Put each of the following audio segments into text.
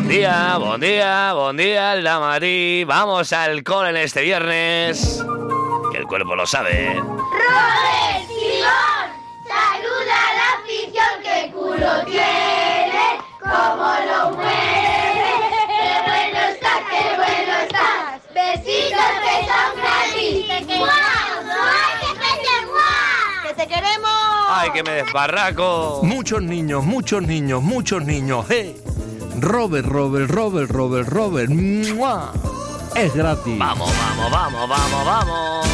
Buen día, buen día, buen día, la Mari. Vamos al cole en este viernes, que el cuerpo lo sabe. ¡Robert Simón! ¡Saluda a la afición que culo tiene! ¡Cómo lo mueve! ¡Qué bueno estás, qué bueno estás! ¡Besitos que son gratis! ¡Guau! ¡Guau! ¡Que te queremos! ¡Ay, que me desbarraco! Muchos niños, ¡hey! Robert, ¡mua! Es gratis. Vamos, vamos, vamos, vamos, vamos.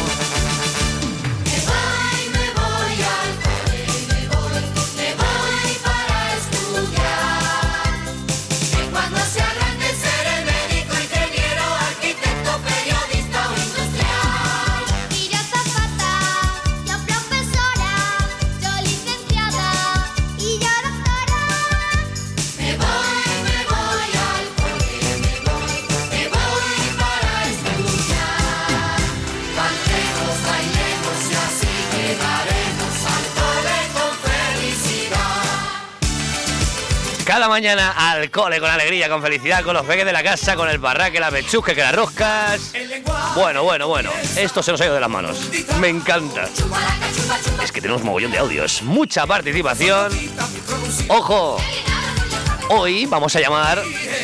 Me voy al cole, me voy para estudiar. Que cuando sea grande seré médico, ingeniero, arquitecto, periodista o industrial. Y yo azafata, yo profesora, yo licenciada y yo doctora. Me voy al cole, me voy para estudiar. Cantemos, bailemos y así llegaremos al cole con felicidad. Cada mañana al cole con alegría, con felicidad, con los peques de la casa, con el barraque, la pechusca, que las roscas. Bueno. Esto se nos ha ido de las manos. Me encanta. Es que tenemos mogollón de audios. Mucha participación. ¡Ojo! Hoy vamos a llamar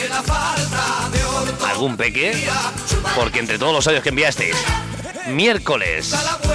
a algún peque, porque entre todos los audios que enviasteis, miércoles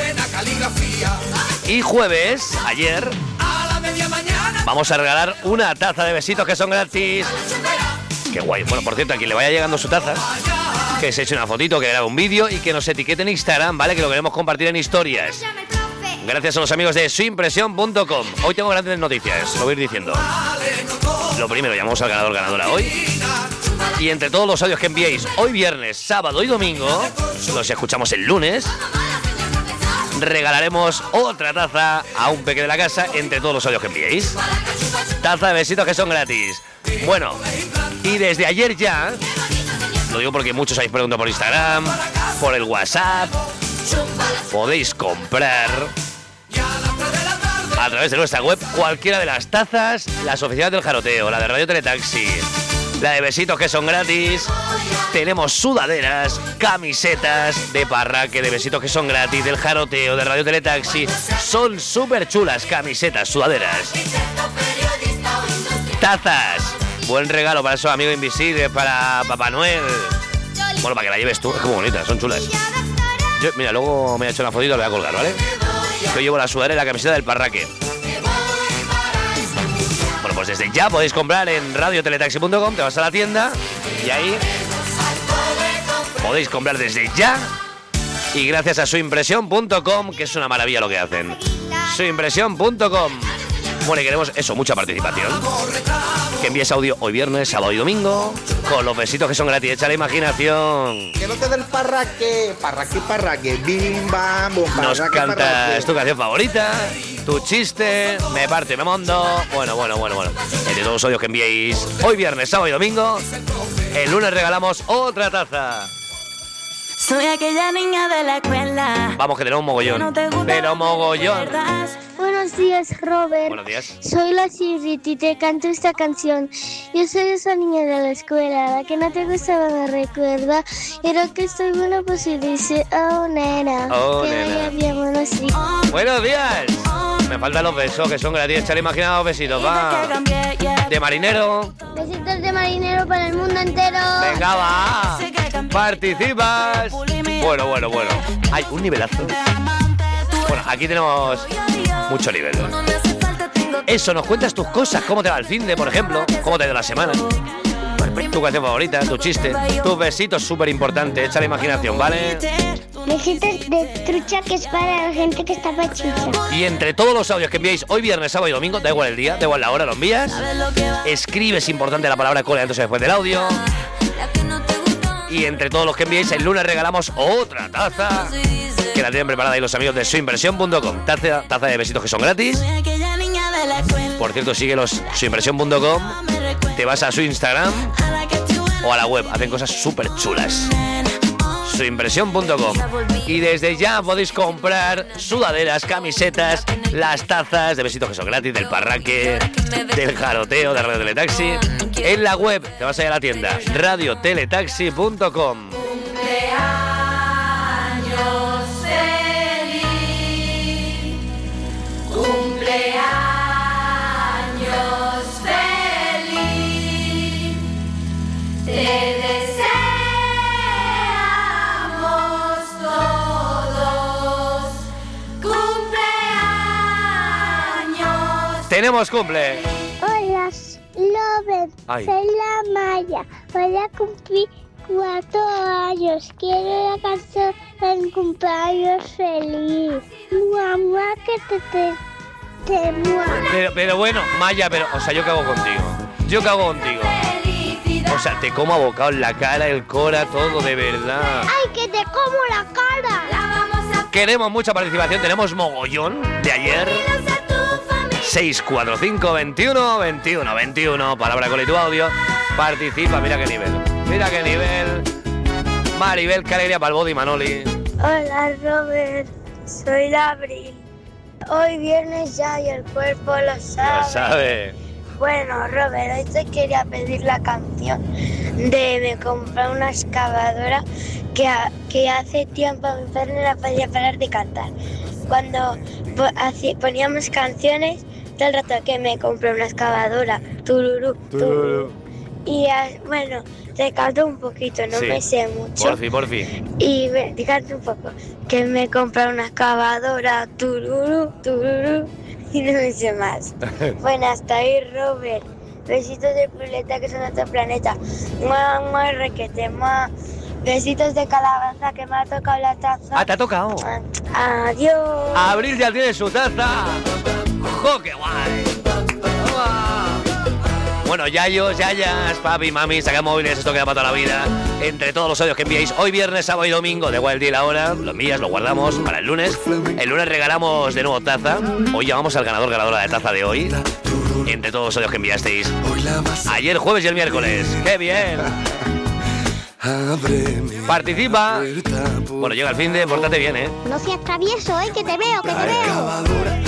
y jueves, ayer, vamos a regalar una taza de besitos que son gratis. Qué guay. Bueno, por cierto, a quien le vaya llegando su taza, que se eche una fotito, que grabe un vídeo y que nos etiquete en Instagram, ¿vale? Que lo queremos compartir en historias. Gracias a los amigos de suimpresión.com. Hoy tengo grandes noticias, lo voy a ir diciendo. Lo primero, llamamos al ganadora hoy. Y entre todos los audios que enviéis hoy viernes, sábado y domingo, los escuchamos el lunes, regalaremos otra taza a un peque de la casa entre todos los audios que enviéis. Taza de besitos que son gratis. Bueno, y desde ayer ya, lo digo porque muchos habéis preguntado por Instagram, por el WhatsApp, podéis comprar a través de nuestra web cualquiera de las tazas, las oficiales del Jaroteo, la de Radio Teletaxi, la de besitos que son gratis. Tenemos sudaderas, camisetas de Parraque, de besitos que son gratis, del Jaroteo, de Radio Teletaxi. Son súper chulas camisetas, sudaderas, tazas. Buen regalo para esos amigos invisibles, para Papá Noel. Bueno, para que la lleves tú, es como bonita, son chulas. Yo, mira, luego me he hecho una fotito, la voy a colgar, ¿vale? Yo llevo la sudadera y la camiseta del Parraque. Bueno, pues desde ya podéis comprar en radioteletaxi.com, te vas a la tienda y ahí podéis comprar desde ya. Y gracias a suimpresión.com, que es una maravilla lo que hacen. Suimpresión.com. Bueno, y queremos eso, mucha participación. Que envíes audio hoy viernes, sábado y domingo, con los besitos que son gratis. Echa la imaginación. Que no te den Parraque, bim bam, bum, Nos Parraque, cantas Parraque. tu canción favorita, tu chiste, me parte, me mondo. Bueno. Entre todos los audios que enviéis hoy viernes, sábado y domingo, el lunes regalamos otra taza. Soy aquella niña de la escuela. Vamos, que tenemos mogollón. Pero mogollón. Buenos días, Robert. Buenos días. Soy la Sirriti y te canto esta canción. Yo soy esa niña de la escuela, la que no te gustaba me recuerda. Y lo que estoy bueno pues y dice, oh nena, Oh, que nena. vaya bien, bueno sí. Buenos días. Me faltan los besos, que son gratis. Echa la imaginación, los besitos, va. De marinero. Besitos de marinero para el mundo entero. Venga, va. Participas. Bueno. Hay un nivelazo. Bueno, aquí tenemos mucho nivel. Eso, nos cuentas tus cosas. ¿Cómo te va el finde, por ejemplo? ¿Cómo te ha ido la semana? Tu canción favorita, tu chiste, tus besitos, súper importante. Echa la imaginación, ¿vale? Besitos de trucha que es para la gente que está pachucha. Y entre todos los audios que enviáis hoy viernes, sábado y domingo, da igual el día, da igual la hora, lo envías. Escribes importante la palabra cole entonces después del audio. Y entre todos los que enviéis, el lunes regalamos otra taza, que la tienen preparada ahí los amigos de suimpresión.com. Taza de besitos que son gratis. Por cierto, síguelos, suimpresión.com. Te vas a su Instagram o a la web. Hacen cosas súper chulas. suimpresión.com. Y desde ya podéis comprar sudaderas, camisetas, las tazas de Besitos que son gratis, del Parraque, del Jaroteo, de Radio Teletaxi. En la web, te vas a ir a la tienda, radioteletaxi.com. Tenemos cumple. Hola, Lover. Ay. Soy la Maya. Voy a cumplir 4 años. Quiero la canción del cumpleaños feliz. Mamá, que te mua. Pero bueno, Maya, o sea, ¿yo qué hago contigo? ¿Yo qué hago contigo? O sea, te como abocado en la cara, el cora, todo, de verdad. ¡Ay, que te como la cara! Queremos mucha participación, tenemos mogollón de ayer. 645 21 21 21. Palabra con tu audio. Participa, mira qué nivel. Mira qué nivel. Maribel, qué alegría para el body, Manoli. Hola, Robert. Soy la Abril. Hoy viernes ya y el cuerpo lo sabe. Lo sabe. Bueno, Robert, hoy te quería pedir la canción de me compré una excavadora que hace tiempo mi padre no la podía parar de cantar. Cuando poníamos canciones, todo el rato que me compré una excavadora, tururú, tururú. Y bueno, te canto un poquito, no Sí. me sé mucho. Porfi. Y te canto un poco, que me compré una excavadora, tururú, tururú. Y no me sé más. Bueno, hasta ahí, Robert. Besitos de Puleta, que son otro planeta. Mua, mua, requete, mua. Besitos de calabaza, que me ha tocado la taza. Ah, te ha tocado. Adiós. Abril ya tiene su taza. ¡Jo, qué guay! Bueno, yayos, yayas, papi, mami, saca móviles, esto queda para toda la vida. Entre todos los audios que enviáis hoy viernes, sábado y domingo, de igual el día y la hora, los envías, los guardamos para el lunes. El lunes regalamos de nuevo taza. Hoy llamamos al ganadora de taza de hoy. Entre todos los audios que enviasteis ayer, jueves y el miércoles. ¡Qué bien! Participa. Bueno, llega el fin de, pórtate bien, ¿eh? No seas travieso, que te veo, que te veo.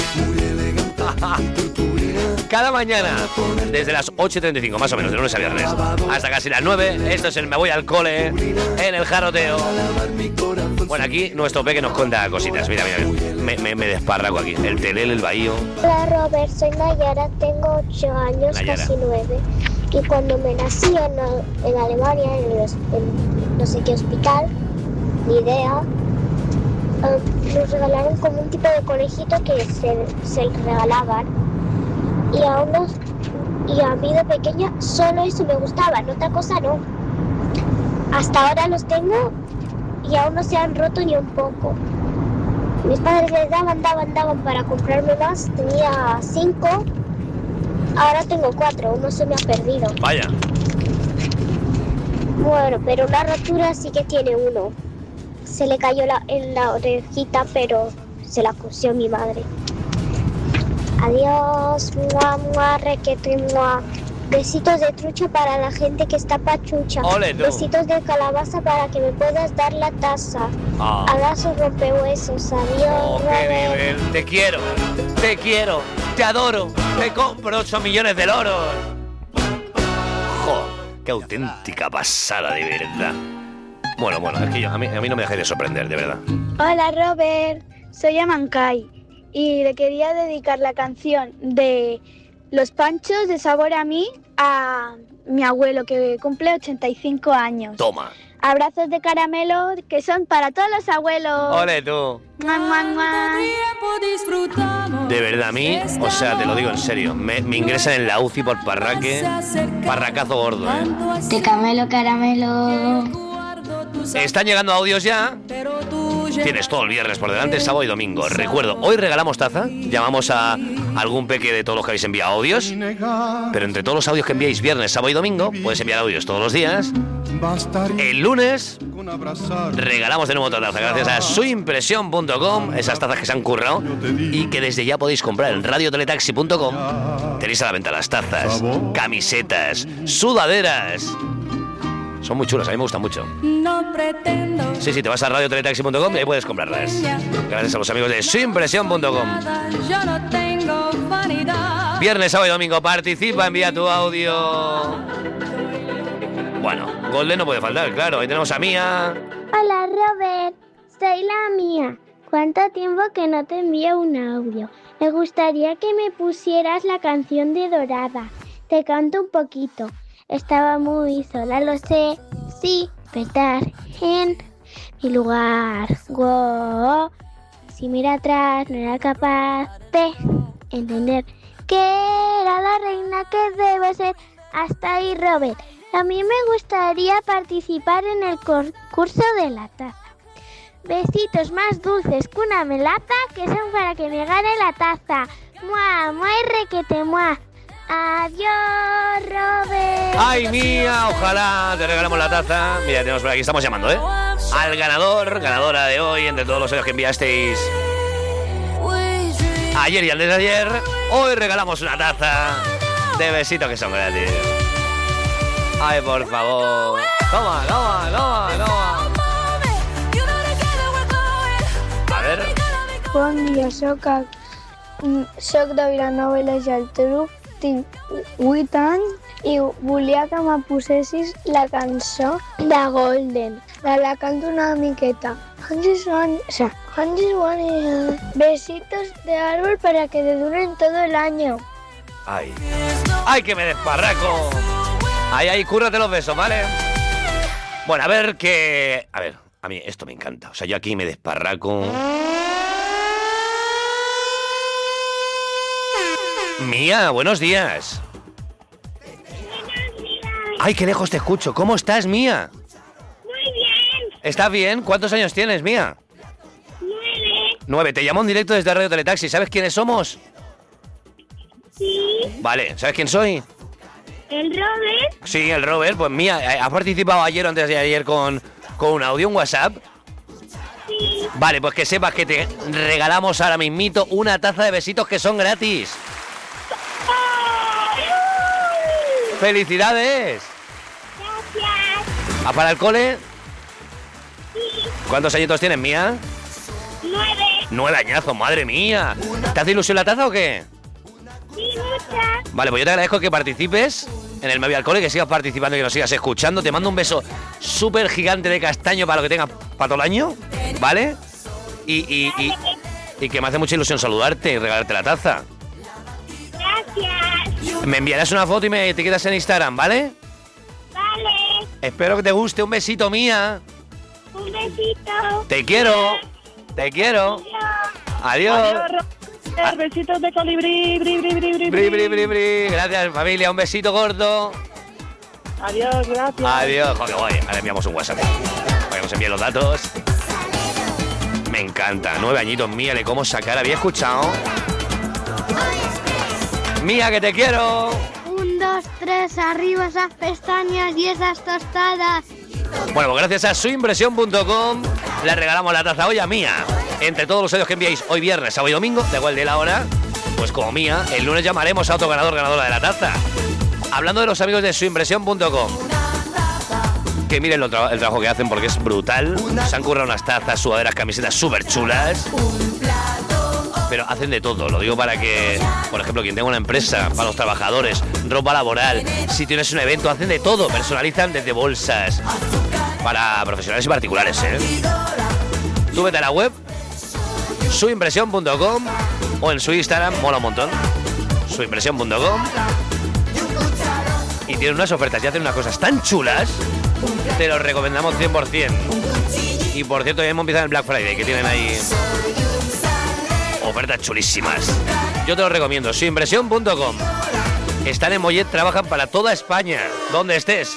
Cada mañana, desde las 8:35, más o menos, de lunes a viernes, hasta casi las 9, esto es el Me Voy al Cole, en el Jaroteo. Bueno, aquí nuestro peque nos cuenta cositas, mira, me desparraco aquí, el Telel, el Bahío. Hola, Robert, soy Nayara, tengo 8 años, Nayara. casi 9. Y cuando me nací en Alemania, en no sé qué hospital, ni idea, nos regalaron como un tipo de conejito que se regalaban. Y a mí de pequeña solo eso me gustaba, otra cosa no. Hasta ahora los tengo y aún no se han roto ni un poco. Mis padres les daban para comprarme más. Tenía 5, ahora tengo 4, uno se me ha perdido. Vaya. Bueno, pero una rotura sí que tiene uno. Se le cayó en la orejita, pero se la cosió mi madre. Adiós, mua, mua, requete, mua. Besitos de trucha para la gente que está pachucha. Ole, tú. Besitos de calabaza para que me puedas dar la taza. Ah. Abrazos rompehuesos. Adiós, Oh, qué Robert. nivel. Te quiero, te adoro, te compro 8 millones de loros. Jo, qué auténtica pasada, de verdad. Bueno, es que a mí no me dejáis de sorprender, de verdad. Hola, Robert, soy Amancay y le quería dedicar la canción de Los Panchos de Sabor a mí a mi abuelo que cumple 85 años. Toma. Abrazos de caramelo que son para todos los abuelos. Ole, tú. ¡Mua, mua, mua! De verdad, a mí, o sea, te lo digo en serio, me ingresan en la UCI por parracazo gordo, ¿eh? De camelo, caramelo. Están llegando audios ya. Tienes todo el viernes por delante, sábado y domingo. Recuerdo, hoy regalamos taza. Llamamos a algún peque de todos los que habéis enviado audios. Pero entre todos los audios que enviáis viernes, sábado y domingo, puedes enviar audios todos los días. El lunes regalamos de nuevo otra taza gracias a suimpresión.com. Esas tazas que se han currado y que desde ya podéis comprar en radioteletaxi.com. Tenéis a la venta las tazas, camisetas, sudaderas. Son muy chulas, a mí me gustan mucho. No pretendo. Sí, te vas a radioteletaxi.com y ahí puedes comprarlas. Gracias a los amigos de suimpresión.com. Yo no tengo vanidad. Viernes, sábado y domingo, participa, envía tu audio. Bueno, Golden no puede faltar, claro. Ahí tenemos a Mía. Hola Robert, soy la Mía. ¿Cuánto tiempo que no te envío un audio? Me gustaría que me pusieras la canción de Dorada. Te canto un poquito. Estaba muy sola, lo sé. Sí, estar en mi lugar. Wow. Si mira atrás, no era capaz de entender que era la reina que debo ser. Hasta ahí, Robert. A mí me gustaría participar en el concurso de la taza. Besitos más dulces que una melaza, que son para que me gane la taza. ¡Mua! ¡Mua y requete mua! ¡Adiós, Robert! ¡Ay, Mía! Ojalá te regalamos la taza. Mira, tenemos por aquí, estamos llamando, al ganadora de hoy, entre todos los audios que enviasteis ayer y antes de ayer. Hoy regalamos una taza de besitos que son gratis. ¡Ay, por favor! ¡Toma! A ver. Bon dia, soc de Vilanova i la Geltrú, tinc 8 anys i volia que me posessis la cançó de Golden. La canto una miqueta. Besitos de árbol para que te duren todo el año. ¡Ay! ¡Ay, que me desparraco! Ay, cúrrate los besos, ¿vale? Bueno, a ver qué... A ver, a mí esto me encanta. O sea, yo aquí me desparraco. Mía, buenos días. Ay, qué lejos te escucho. ¿Cómo estás, Mía? Muy bien. ¿Estás bien? ¿Cuántos años tienes, Mía? 9. Te llamo en directo desde Radio Teletaxi. ¿Sabes quiénes somos? Sí. Vale, ¿sabes quién soy? ¿El Robert? Sí, el Robert. Pues Mía, ¿has participado ayer o antes de ayer con un audio, un WhatsApp? Sí. Vale, pues que sepas que te regalamos ahora mismito una taza de besitos que son gratis. ¡Felicidades! Gracias. ¿A para el cole? Sí. ¿Cuántos añitos tienes, Mía? 9. 9 añazos, madre mía. ¿Te hace ilusión la taza o qué? Sí, muchas. Vale, pues yo te agradezco que participes en el Me Voy al Cole, que sigas participando y que nos sigas escuchando. Te mando un beso súper gigante de castaño para lo que tengas para todo el año, ¿vale? Y que me hace mucha ilusión saludarte y regalarte la taza. Gracias. Me enviarás una foto y me etiquetas en Instagram, ¿vale? Vale. Espero que te guste. Un besito, Mía. Un besito. Te quiero. Adiós. Besitos de colibrí. Bri. Gracias, familia. Un besito gordo. Adiós, gracias. Adiós. Joder, guay. Ahora enviamos un WhatsApp. Para que nos envíen los datos. Me encanta. 9 añitos, Mía. De cómo sacar. ¿Había escuchado? Mía, que te quiero. 1, 2, 3, arriba esas pestañas y esas tostadas. Bueno, pues gracias a suimpresión.com le regalamos la taza hoy a Mía. Entre todos los audios que enviáis hoy viernes, sábado y domingo, da igual de la hora, pues como Mía, el lunes llamaremos a otro ganadora de la taza. Hablando de los amigos de suimpresión.com, que miren el trabajo que hacen porque es brutal. Se han currado unas tazas, sudaderas, camisetas súper chulas. Pero hacen de todo, lo digo para que, por ejemplo, quien tenga una empresa, para los trabajadores, ropa laboral, si tienes un evento, hacen de todo, personalizan desde bolsas, para profesionales y particulares, Tú vete a la web, suimpresión.com o en su Instagram, mola un montón, suimpresión.com, y tienen unas ofertas y hacen unas cosas tan chulas, te los recomendamos 100%. Y por cierto, ya hemos empezado el Black Friday, que tienen ahí ofertas chulísimas. Yo te lo recomiendo, suimpresión.com. Están en Mollet, trabajan para toda España, donde estés.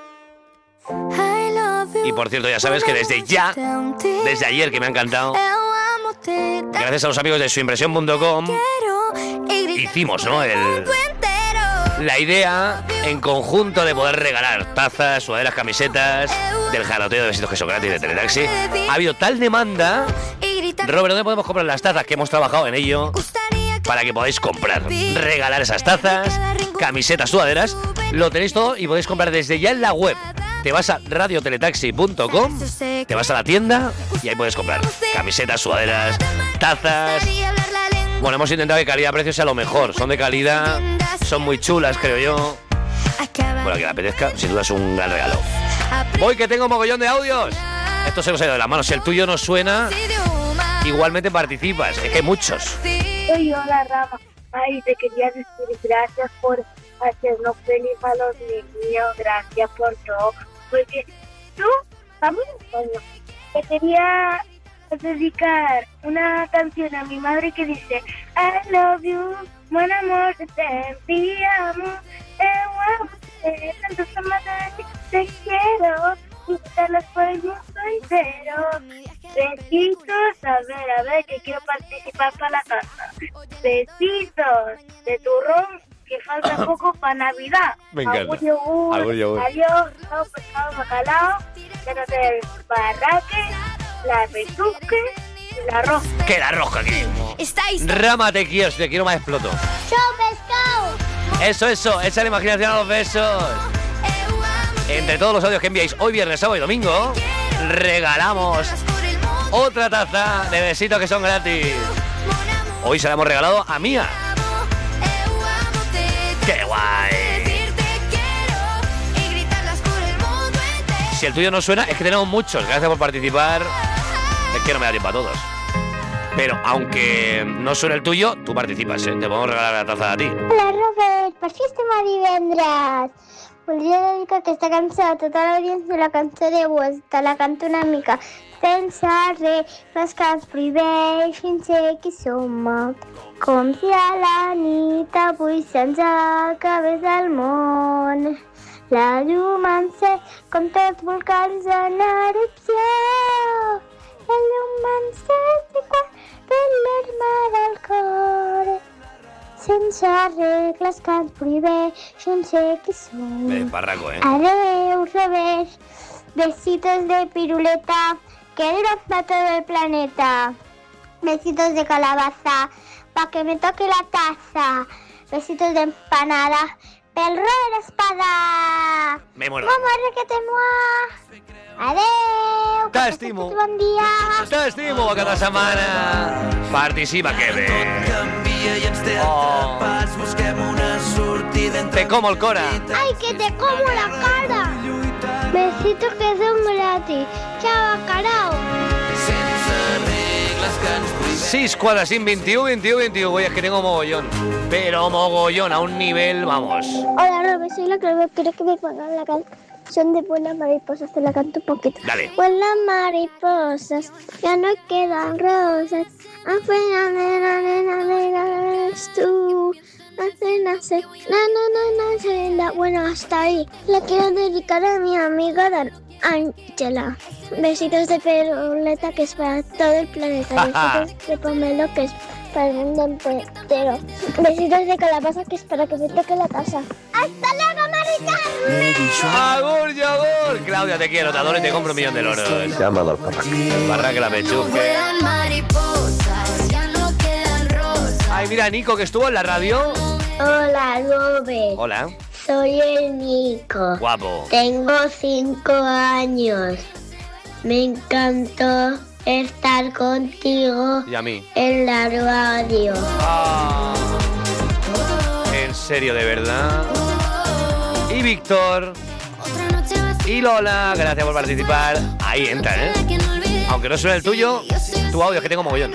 Y por cierto, ya sabes que desde ayer, que me ha encantado, gracias a los amigos de suimpresión.com, hicimos, ¿no? La idea en conjunto de poder regalar tazas, sudaderas, camisetas, del jaroteo de besitos que son gratis de Teletaxi. Ha habido tal demanda. Robert, ¿dónde podemos comprar las tazas? Que hemos trabajado en ello para que podáis comprar, regalar esas tazas, camisetas, sudaderas. Lo tenéis todo y podéis comprar desde ya en la web te vas a radioteletaxi.com, te vas a la tienda y ahí puedes comprar camisetas, sudaderas, tazas. Bueno, hemos intentado que calidad-precio sea lo mejor. Son de calidad, son muy chulas, creo yo. Bueno, que le apetezca, sin duda es un gran regalo. Voy que tengo mogollón de audios. Esto se nos ha ido de las manos. Si el tuyo no suena, igualmente participas. Es que hay muchos. Soy yo, la Rama. Ay, te quería decir gracias por hacernos feliz a los niños. Gracias por todo. Porque tú, a mí te quería dedicar una canción a mi madre que dice I love you, buen amor, te enviamos, te amo, tanto te quiero, y te las por el mundo entero. Besitos, a ver, que quiero participar para la casa. Besitos de turrón, que falta poco para Navidad. Me encanta. Agur yogur. Adiós, chao, pescado, bacalao, lleno del barraque, la retuque y la rosca. Que la rosca aquí. Rama, te quiero más exploto. ¡Chao, pescado! Eso, echa la imaginación a los besos. Entre todos los audios que enviáis hoy, viernes, sábado y domingo, regalamos otra taza de besitos que son gratis. Hoy se la hemos regalado a Mía. ¡Qué guay! Si el tuyo no suena, es que tenemos muchos. Gracias por participar. Es que no me da tiempo a todos. Pero aunque no suene el tuyo, tú participas, ¿eh? Te podemos regalar la taza a ti. Hola, Robert, per fi estem a divendres. Voldria dedicar aquesta cançó a tota l'audiència de la cançó de vos. Te la canto una mica. Sense regles que ens prohibeixin ser qui som. Com si a la nit avui se'ns acabés el món. La llum encès com tots volcans en erupció. La llum encès igual per l'arma del cor. Sense regles que ens prohibeixen ser qui som. Barraco, ¿eh? Adeu, Robert. Besitos de piruleta, que eres para todo el planeta. Besitos de calabaza, pa' que me toque la taza. Besitos de empanada, pel Robert Espada. Me muero. Mamá, que te mueva. Adeu. T'estimo. Bon dia. T'estimo cada setmana. Participa, que bé. Oh. Te como el cora. ¡Ay, que te como la cara! Besitos que son gratis. Chao, carao. 6 cuadras sin 21. Voy, es que tengo mogollón. Pero mogollón, a un nivel, vamos. Hola, Robert, soy la Clave. Quiero que me pongan la canción de Buenas Mariposas. Te la canto un poquito. Dale. Buenas mariposas, ya no quedan rosas. Apenas tú. Bueno, hasta ahí. La quiero dedicar a mi amiga Ángela. Besitos de piruleta, que es para todo el planeta. Besitos de pomelo, que es para el mundo entero. Besitos de calabaza, que es para que me toque la casa. ¡Hasta luego, Maricarmen! ¡Agur, yogur! Claudia, te quiero, te adoro y te compro un millón de loros. Llámalo al parraque. Barraque la pechuje. Ay, mira, Nico, que estuvo en la radio. Hola, Robert. Hola. Soy el Nico. Guapo. Tengo 5 años. Me encantó estar contigo Y a mí. en la radio. Ah, en serio, de verdad. Y Víctor. Y Lola, gracias por participar. Ahí entran, ¿eh? Aunque no suene el tuyo, tu audio es que tengo mogollón.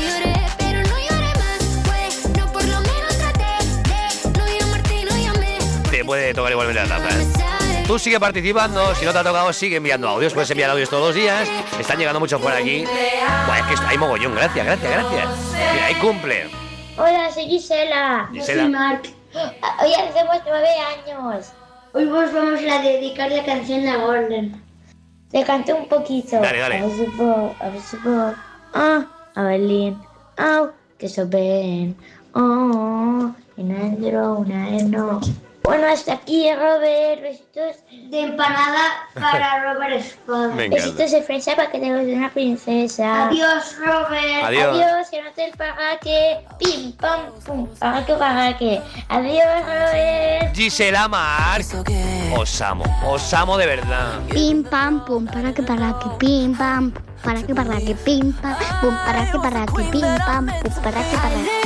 Te puede tocar igualmente la taza, ¿eh? Tú sigue participando, si no te ha tocado, sigue enviando audios. Puedes enviar audios todos los días. Están llegando muchos por aquí. Buah, es que hay mogollón, gracias. Mira, ahí cumple. Hola, soy Gisela. Gisela. Soy Marc. Hoy hacemos 9 años. Hoy vos vamos a dedicar la canción a Gordon. Te canto un poquito. Dale. A ver si puedo. A Berlín. Que so ven. Una dentro, una no. Bueno, hasta aquí, Robert. Besitos de empanada para Robert Scott. Me encanta. Besitos de fresa para que te guste una princesa. Adiós, Robert. Adiós. Que no te el parraque. Pim, pam, pum. Parraque. Adiós, Robert. Gisela Marc. Os amo de verdad. Pim, pam, pum. Parraque, pim, pam. Parraque, pim, pam. Pum, parraque, pim, pam. Pum, parraque.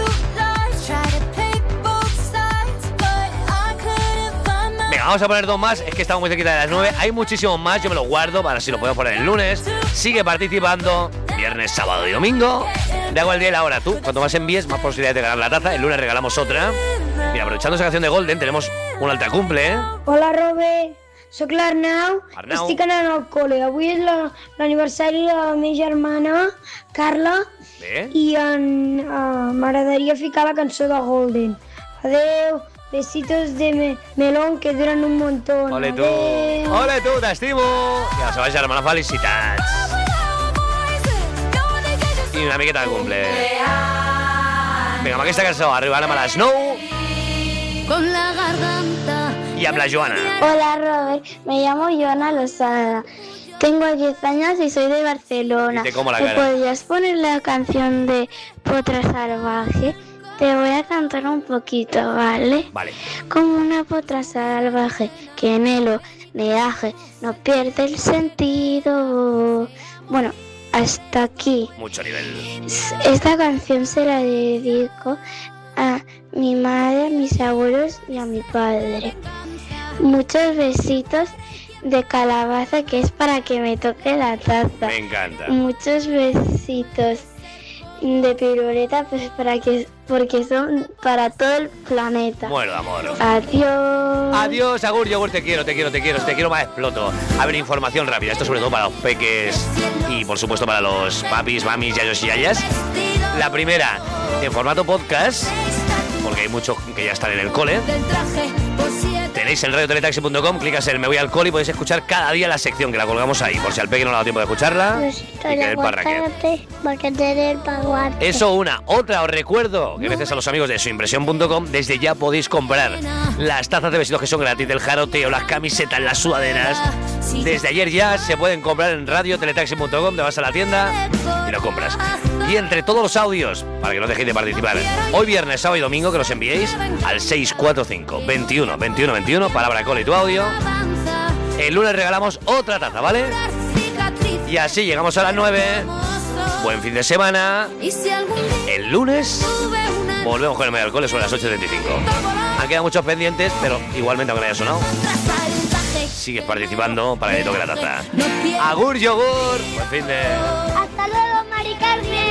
Venga, vamos a poner 2 más. Es que estamos muy cerquita de las 9. Hay muchísimos más. Yo me los guardo para si lo podemos poner el lunes. Sigue participando. Viernes, sábado y domingo. De hago el día y la hora. Tú, cuanto más envíes, más posibilidades de ganar la taza. El lunes regalamos otra. Mira, aprovechando esa canción de Golden, tenemos un alta cumple, ¿eh? Hola, Robert. Soc l'Arnau. Arnau. Estic anant al col·le. Avui és l'aniversari de la meva germana, Carla, Bé. i m'agradaria ficar la cançó de Golden. Adeu, besitos de melón que duran un montón. Ole tu, Adeu. ole tu, t'estimo. I a la seva germana felicitats. I una miqueta de cumple. Vinga, amb aquesta cançó arribarem a les 9 Con la garganta. i amb la Joana. Hola, Robert. Me llamo Joana Lozada. Tengo 10 años y soy de Barcelona. Y te como la ¿Me cara. podrías poner la canción de Potra Salvaje? Te voy a cantar un poquito, ¿vale? Vale. Como una potra salvaje que en el oleaje no pierde el sentido. Bueno, hasta aquí. Mucho nivel. Esta canción se la dedico a mi madre, a mis abuelos y a mi padre. Muchos besitos de calabaza, que es para que me toque la taza. Me encanta. Muchos besitos de piruleta, pues porque son para todo el planeta. Muero de amor. Adiós. Adiós, Agur, Yogur, te quiero más exploto. A ver, información rápida, esto sobre todo para los peques y por supuesto para los papis, mamis, yayos y yayas. La primera, en formato podcast, porque hay muchos que ya están en el cole. Tenéis en radioteletaxi.com, clicas en Me voy al cole y podéis escuchar cada día la sección que la colgamos ahí, por si al peque no le ha dado tiempo de escucharla. Y que el parraque. Porque tener el paguarte. Eso una. Otra, os recuerdo que gracias a los amigos de suimpresión.com desde ya podéis comprar las tazas de besitos que son gratis, del jaroteo, las camisetas, las sudaderas. Desde ayer ya se pueden comprar en radioteletaxi.com, te vas a la tienda y lo compras. Y entre todos los audios, para que no dejéis de participar, hoy viernes, sábado y domingo, que los enviéis al 645 21 21 21, palabra cole y tu audio. El lunes regalamos otra taza, ¿vale? Y así llegamos a las 9. Buen fin de semana. El lunes volvemos con el medio alcohol sobre las 8:35. Han quedado muchos pendientes, pero igualmente aunque no haya sonado, sigues participando para que te toque la taza. Agur, yogur. Buen fin de... Hasta luego, Mari Carmen.